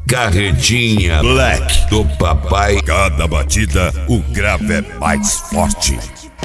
Carretinha Black do papai. Cada batida, o grave é mais forte.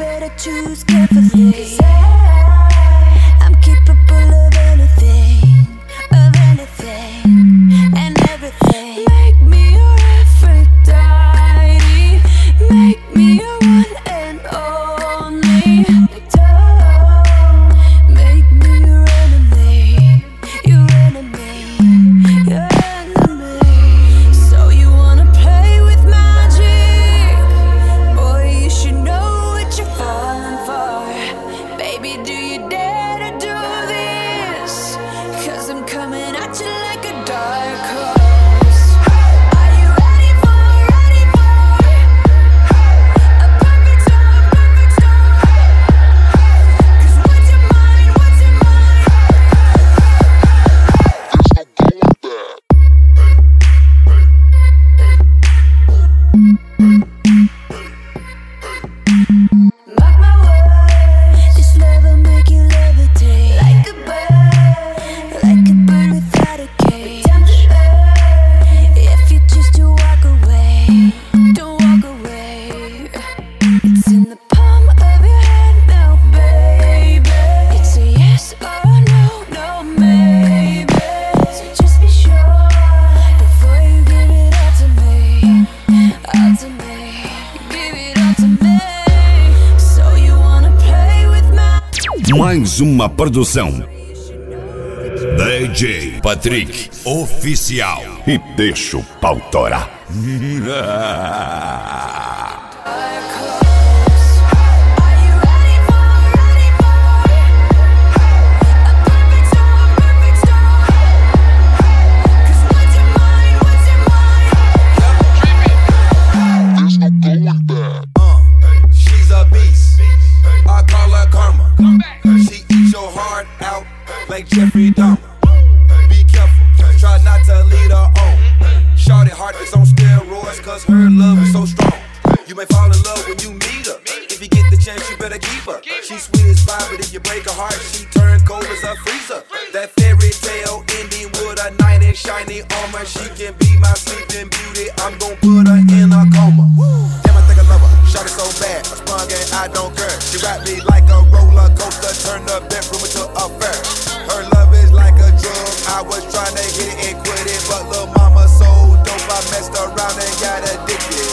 Mais uma produção DJ Patrick Oficial. E deixa o pau torar. Like Jeffrey Dahmer. Be careful, try not to lead her on. Shorty heart is on steroids, cause her love is so strong. You may fall in love when you meet her. If you get the chance, you better keep her. She's sweet as pie, but if you break her heart, she turns cold as a freezer. That fairy tale ending with a knight in shiny armor. She can be my sleeping beauty, I'm gon' put her in a coma. Damn, I think I love her, shorty so bad, I sprung and I don't care. She wrapped me like a roller coaster, turned the bedroom into a fair. Her love is like a drug, I was trying to hit it and quit it, but lil' mama so dope, I messed around and got addicted.